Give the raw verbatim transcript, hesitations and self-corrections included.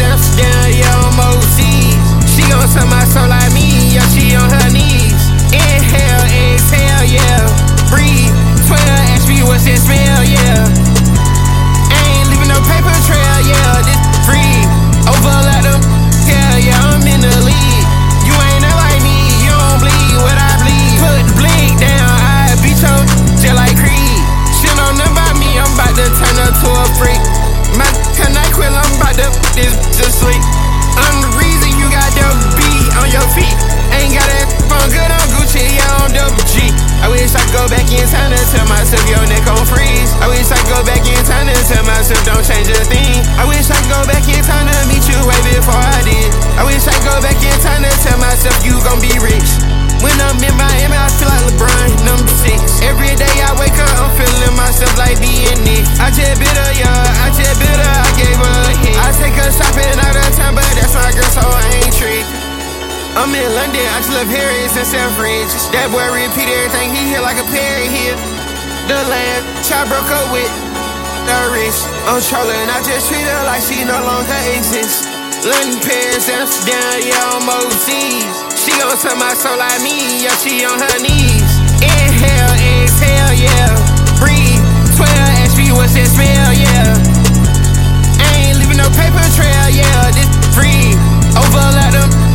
Amsterdam, yeah, I'm overseas. She gon' sell my soul like me, yeah, she on her knees. Inhale, exhale, yeah, breathe. twelve, ask me what's that smell, yeah. Ain't leaving no paper trail, yeah, this free. Over like them, hell yeah, I'm in the lead. You ain't that like me, you don't bleed what I bleed. Put the blink down, I beat your just like Creed. Shit don't know about me, I'm about to turn her to a freak. My connect quill, I'm about to this just sleep. I'm the reason you got double B on your feet. Ain't got that phone good on Gucci, yeah, on double G. I wish I could go back in time to tell myself your neck on freeze. I wish I could go back in time to tell myself don't change a thing. I wish I could go back in time to meet you way before I did. I wish I could go back in time to tell myself you gon' be rich. When I'm in Miami, I feel like LeBron, number six. Every day I wake up, I'm feeling myself like being Nick. I just bit her, yeah, I just bit her, I gave her a hit. I take her shopping all the time, but that's my girl, so I ain't trick. I'm in London, I just love Harris and Selfridge. That boy repeat everything, he hit like a parrot here. The land, child broke up with the rich. I'm trolling, I just treat her like she no longer exists. London, Paris, Amsterdam, yeah, I'm overseas. She gon' sell my soul like me, yeah, she on her knees. Inhale, exhale, yeah, breathe. twelve, ask me what's that smell, yeah. Ain't leaving no paper trail, yeah, this free. Over like them.